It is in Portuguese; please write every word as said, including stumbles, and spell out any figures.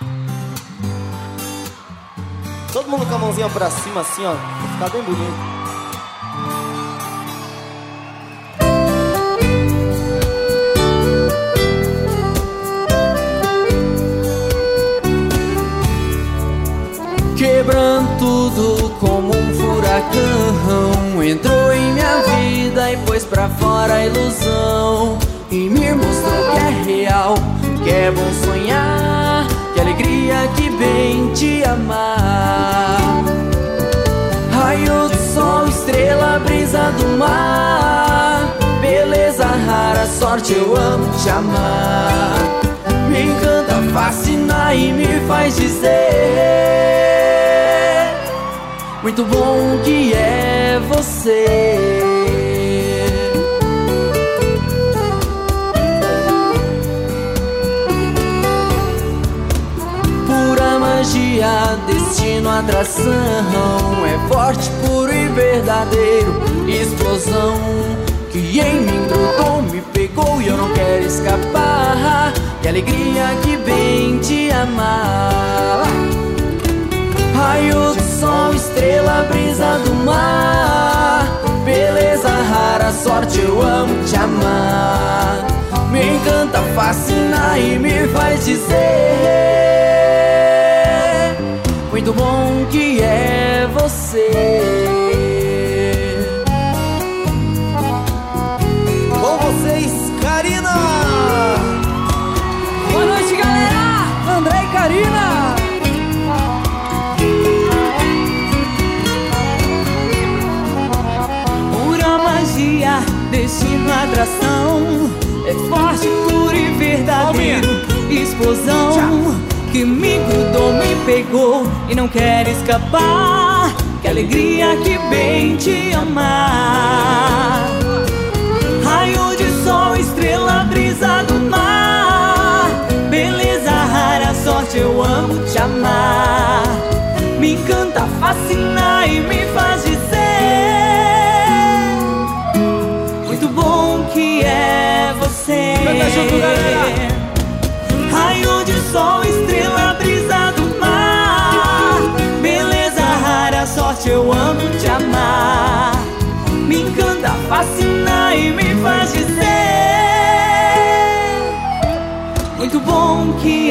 Todo mundo com a mãozinha pra cima assim, ó, pra ficar bem bonito. Quebrando tudo como um furacão, entrou em minha vida e pôs pra fora a ilusão, e me mostrou que é real, que é bom sonhar, que alegria, que bem te amar. Raio do sol, estrela, brisa do mar, beleza rara, sorte, eu amo te amar. Me encanta, fascina e me faz dizer muito bom que é você. Pura magia, destino, atração, é forte, puro e verdadeiro, explosão que em mim grudou, me pegou e eu não quero escapar. Que alegria, que bem te amar. Raio do sol, estrela, brisa do mar, beleza rara, sorte, eu amo te amar. Me encanta, fascina e me faz dizer muito bom que é você. Com vocês, Karina! Boa noite, galera! André e Karina! Destino, atração, é forte, puro e verdadeiro, explosão que me grudou, me pegou e não quer escapar. Que alegria, que bem te amar. Raio de sol, estrela, brisa do mar, beleza rara, sorte, eu amo te amar. Me encanta, fascina e me faz dizer que é você. Canta junto, galera. Raio de sol, estrela, brisa do mar, beleza rara, sorte, eu amo te amar. Me encanta, fascina e me faz dizer muito bom que